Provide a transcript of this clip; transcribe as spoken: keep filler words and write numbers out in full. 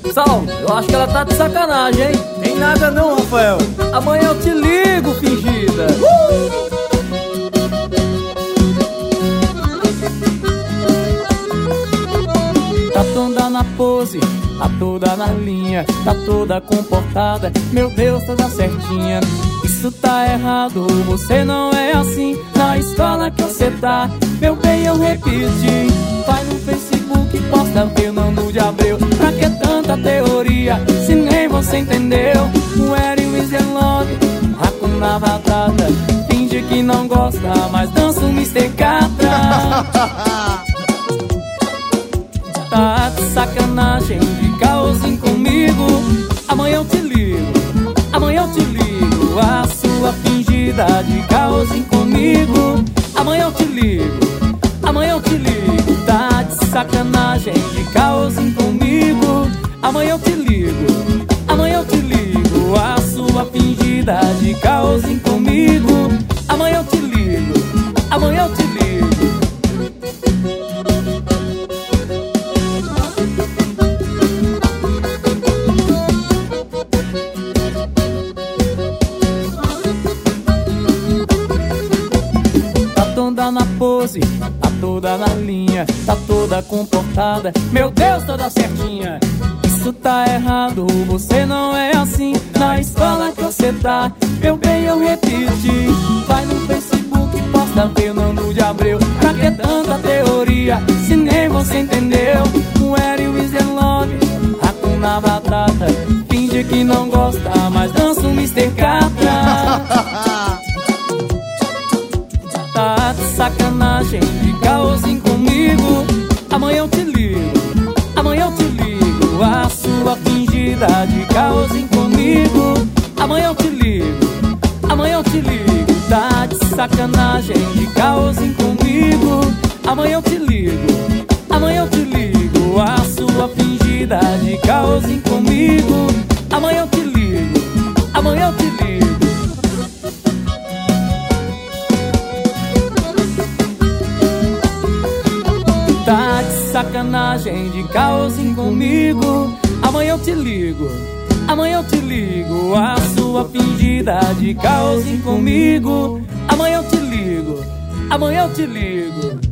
Sal, eu acho que ela tá de sacanagem, hein? Tem nada não, Rafael. Amanhã eu te ligo, fingida. uh! Tá toda na pose, tá toda na linha, tá toda comportada, meu Deus, toda certinha. Isso tá errado, você não é assim. Na escola que você tá, meu bem, eu repeti. Vai no Facebook, posta Fernando de Abreu. Pra que tanta teoria, se nem você entendeu? O Eri e o Iselove, Hakuna Matata. Finge que não gosta, mas dança o mister Catra. Tá de sacanagem, de caosinho comigo. Amanhã eu te ligo, amanhã eu te ligo. A sua fingida de caosinho comigo. Amanhã eu te ligo, amanhã eu te ligo. Tá de sacanagem, de caosinho comigo. Amanhã eu te ligo, amanhã eu te ligo. A sua fingida de caosinho comigo. Amanhã eu te ligo, amanhã eu te ligo. Toda na pose, tá toda na linha, tá toda comportada, meu Deus, toda certinha. Isso tá errado, você não é assim. Na escola que você tá, meu bem, eu repeti. Vai no Facebook, posta Fernando de Abreu. Pra que tanta teoria, se nem você entendeu? O Eri e o Iselove, Hakuna Matata. Finge que não gosta, mas dança o mister Catra. Tá de sacanagem, de caosinho comigo. Amanhã eu te ligo, amanhã eu te ligo. A sua fingida de caosinho comigo. Amanhã eu te ligo, amanhã eu te ligo. Tá de sacanagem, de caosinho comigo. Amanhã eu te ligo, amanhã eu te ligo. A sua fingida de caosinho comigo. Amanhã eu te ligo, amanhã eu te ligo. Tá de sacanagem, de caosinho comigo. Amanhã eu te ligo, amanhã eu te ligo. A sua fingida de caosinho comigo. Amanhã eu te ligo, amanhã eu te ligo.